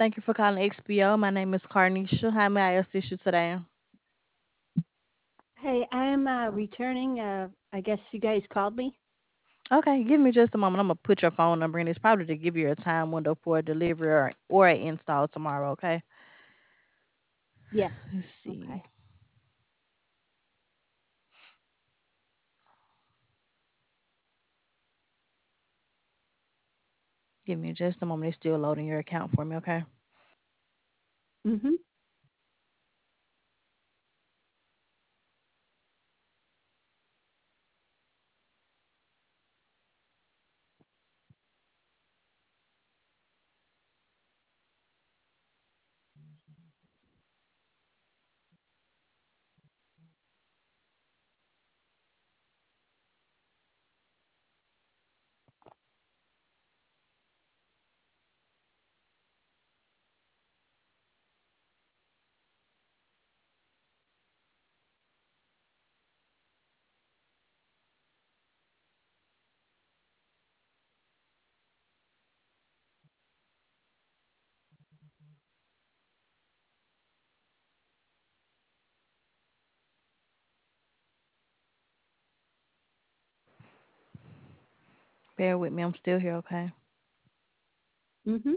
Thank you for calling XBO. My name is Carnisha. How may I assist you today? Hey, I'm returning. I guess you guys called me. Okay, give me just a moment. I'm gonna put your phone number in. It's probably to give you a time window for a delivery or an install tomorrow. Okay. Yes. Let's see. Okay. Give me just a moment. It's still loading your account for me. Okay. Mhm. Bear with me. I'm still here. Okay. Mhm.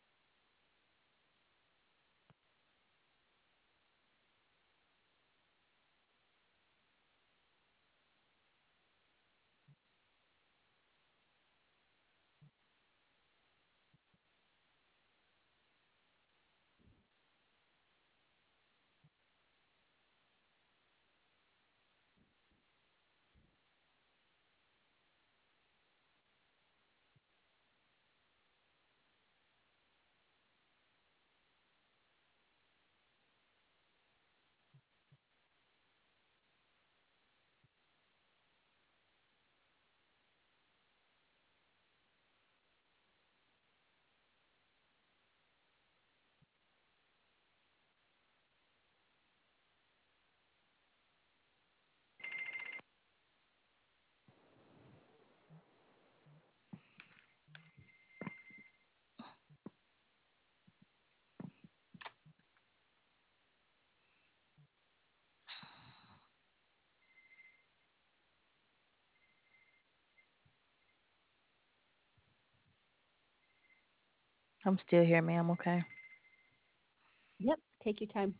I'm still here, ma'am. Okay. Yep. Take your time.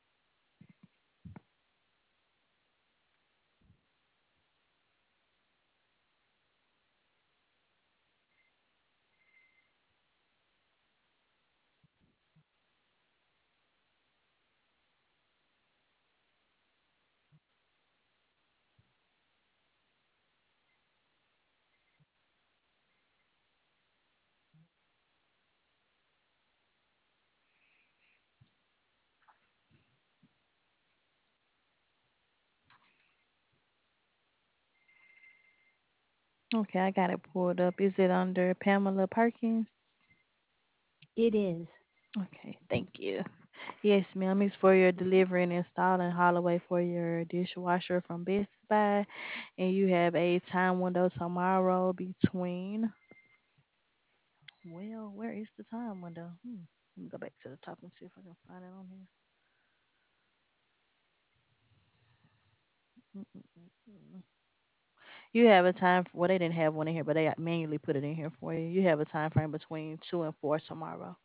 Okay, I got it pulled up. Is it under Pamela Perkins? It is. Okay, thank you. Yes, ma'am. It's for your delivery and installing Holloway for your dishwasher from Best Buy. And you have a time window tomorrow between, well, where is the time window? Let me go back to the top and see if I can find it on here. Mm-mm-mm-mm. You have a time, well, they didn't have one in here, but they manually put it in here for you. You have a time frame between 2 and 4 tomorrow.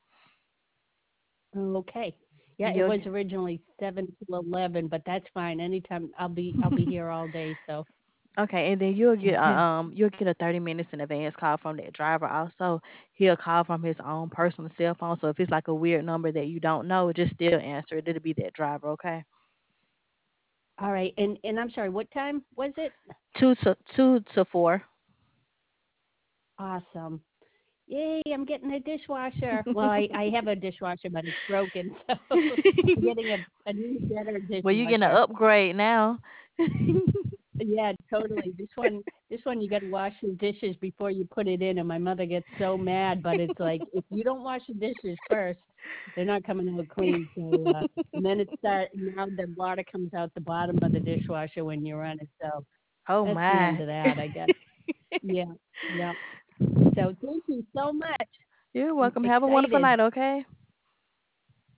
Okay. Yeah, And it you'll, was originally 7 to 11, but that's fine. Anytime I'll be here all day. So. okay, and then you'll get a 30 minutes in advance call from that driver. Also, he'll call from his own personal cell phone. So if it's like a weird number that you don't know, just still answer it. It'll be that driver. Okay. All right. And I'm sorry. What time was it? 2 to 4. Awesome. Yay! I'm getting a dishwasher. Well, I have a dishwasher, but it's broken, so I'm getting a new, better Well, you getting an dishwasher. upgrade now. Yeah, totally. This one, you got to wash your dishes before you put it in, and my mother gets so mad. But it's like if you don't wash the dishes first, they're not coming out clean. So, and then it start now the water comes out the bottom of the dishwasher when you run it. So Oh that's the end my. of that, I guess. Yeah, yeah. So thank you so much. You're I'm welcome. Have a wonderful excited. night. Okay.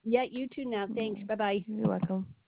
Yeah, you too now. Thanks. Bye bye. You're welcome.